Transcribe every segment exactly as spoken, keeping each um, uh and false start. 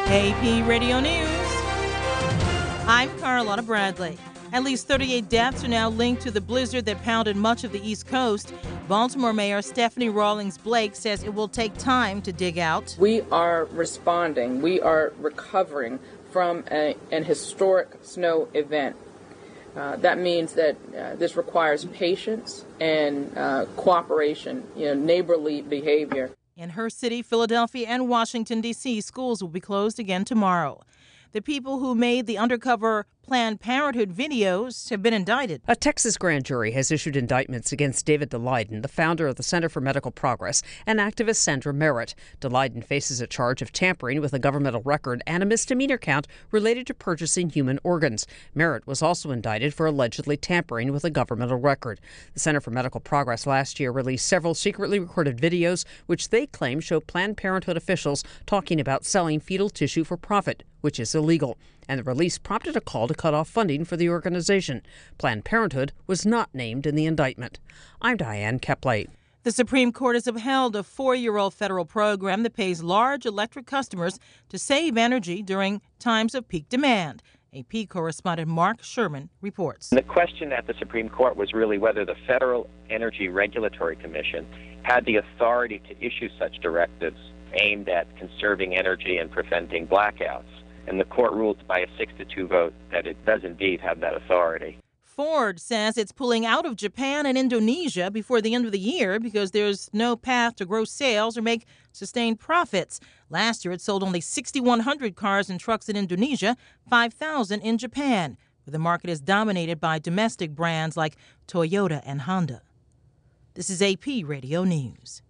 A P Radio News. I'm Carlotta Bradley. At least thirty-eight deaths are now linked to the blizzard that pounded much of the East Coast. Baltimore Mayor Stephanie Rawlings Blake says it will take time to dig out. We are responding. We are recovering from a, an historic snow event. Uh, that means that uh, this requires patience and uh, cooperation, you know, neighborly behavior. In her city, Philadelphia, and Washington, D C, schools will be closed again tomorrow. The people who made the undercover Planned Parenthood videos have been indicted. A Texas grand jury has issued indictments against David Daleiden, the founder of the Center for Medical Progress, and activist Sandra Merritt. Daleiden faces a charge of tampering with a governmental record and a misdemeanor count related to purchasing human organs. Merritt was also indicted for allegedly tampering with a governmental record. The Center for Medical Progress last year released several secretly recorded videos, which they claim show Planned Parenthood officials talking about selling fetal tissue for profit, which is illegal. And the release prompted a call to cut off funding for the organization. Planned Parenthood was not named in the indictment. I'm Diane Kepley. The Supreme Court has upheld a four-year-old federal program that pays large electric customers to save energy during times of peak demand. A P correspondent Mark Sherman reports. The question at the Supreme Court was really whether the Federal Energy Regulatory Commission had the authority to issue such directives aimed at conserving energy and preventing blackouts. And the court ruled by a six to two vote that it does indeed have that authority. Ford says it's pulling out of Japan and Indonesia before the end of the year because there's no path to grow sales or make sustained profits. Last year, it sold only six thousand one hundred cars and trucks in Indonesia, five thousand in Japan, where the market is dominated by domestic brands like Toyota and Honda. This is A P Radio News.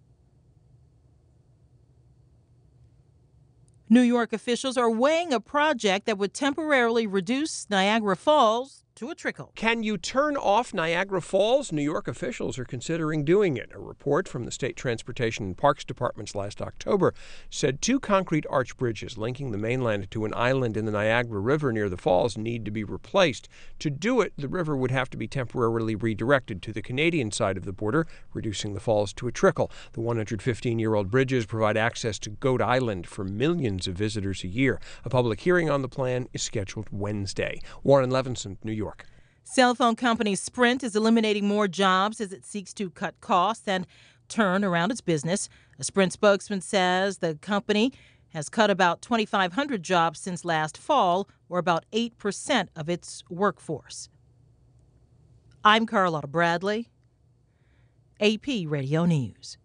New York officials are weighing a project that would temporarily reduce Niagara Falls to a trickle. Can you turn off Niagara Falls? New York officials are considering doing it. A report from the State Transportation and Parks Departments last October said two concrete arch bridges linking the mainland to an island in the Niagara River near the falls need to be replaced. To do it, the river would have to be temporarily redirected to the Canadian side of the border, reducing the falls to a trickle. The one hundred fifteen-year-old bridges provide access to Goat Island for millions of visitors a year. A public hearing on the plan is scheduled Wednesday. Warren Levinson, New York. Cell phone company Sprint is eliminating more jobs as it seeks to cut costs and turn around its business. A Sprint spokesman says the company has cut about twenty-five hundred jobs since last fall, or about eight percent of its workforce. I'm Carlotta Bradley, A P Radio News.